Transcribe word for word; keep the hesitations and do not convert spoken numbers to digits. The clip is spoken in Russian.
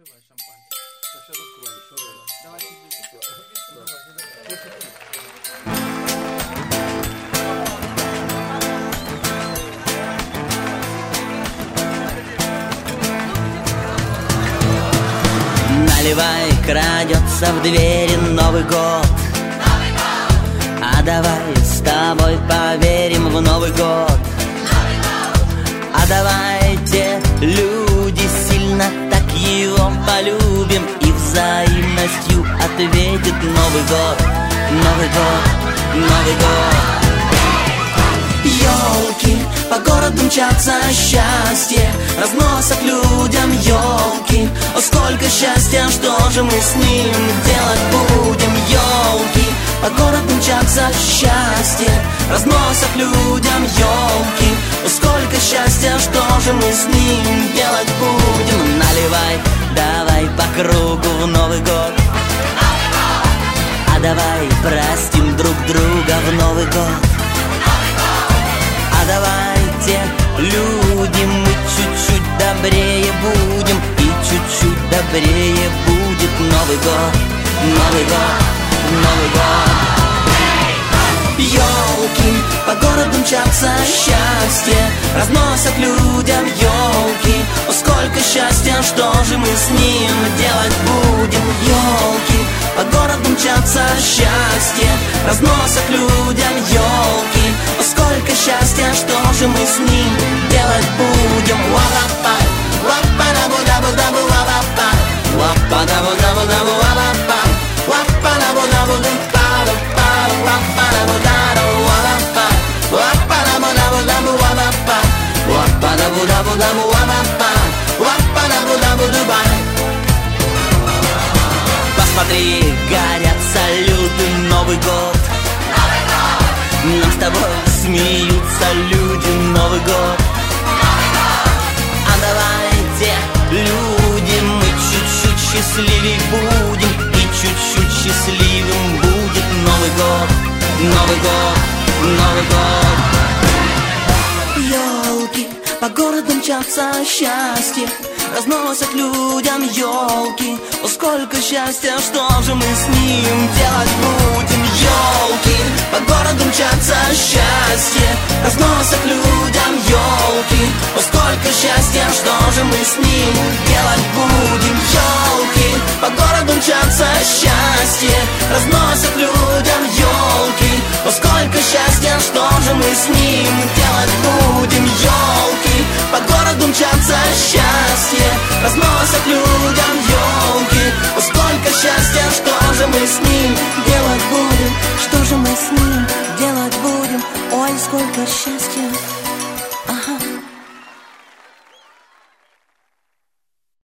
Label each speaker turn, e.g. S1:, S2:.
S1: Открывай шампанское.
S2: Сейчас откроем.
S1: Давай.
S3: Наливай, крадется в двери Новый год.
S4: Новый год.
S3: А давай с тобой поверим в Новый год.
S4: Новый год.
S3: А давайте, люди, сильно так его полюбим и взаимностью ответит Новый год. Новый год, Новый год. Ёлки, по городу мчатся счастье, разносят людям ёлки. О, сколько счастья, что же мы с ним делать будем? Ёлки, по городу мчатся счастье, разносят людям ёлки. О, сколько счастья, что же мы с ним делать будем? Наливай, давай по кругу в Новый год.
S4: Новый год.
S3: А давай простим друг друга в Новый год. А давайте, люди, мы чуть-чуть добрее будем, и чуть-чуть добрее будет Новый год, Новый год, Новый год. Ёлки, по городу мчатся счастье, разносят людям ёлки. О, сколько счастья, что же мы с ним делать будем? Ёлки, по городу мчатся счастье, разносят людям ёлки. О, сколько счастья, что же мы с ним делать будем? Ва-ва-пай, ва-па-да-бу-да-бу-да-бу, ва-ва-пай, ва-па-да-бу-да-бу-да-бу, ва-ва-пай, ва-па-да-бу-да-бу-да-бу, ва-па-да-бу-да-бу, ва-ва-пай, ва-па-да-бу-да-бу-да-бу, ва-ва-пай, ва-па-да-бу-да-бу-да-бу, ва-ва-пай, ва-па-да-бу-да-бу-дубай. Посмотри, горят салюты, Новый год.
S4: Новый год.
S3: Нам с тобой смеются люди, Новый год.
S4: Новый год.
S3: А давайте, люди, мы чуть-чуть счастливей будем, и чуть-чуть счастливым будет Новый год, Новый год, Новый год. Ёлки, по городу мчатся счастье, разносят людям ёлки. О, сколько счастья, что же мы с ним делать будем? Ёлки, по городу мчатся счастье, разносят людям ёлки. О, сколько счастья, что же мы с ним делать будем? Ёлки, по городу мчатся счастье, разносят людям ёлки. О, сколько счастья, что же мы с ним делать будем? Ёлки, по городу мчатся счастье, разносят людям ёлки. О, сколько счастья, что же мы с ним делать будем? Что же мы с ним делать будем? Ой, сколько счастья.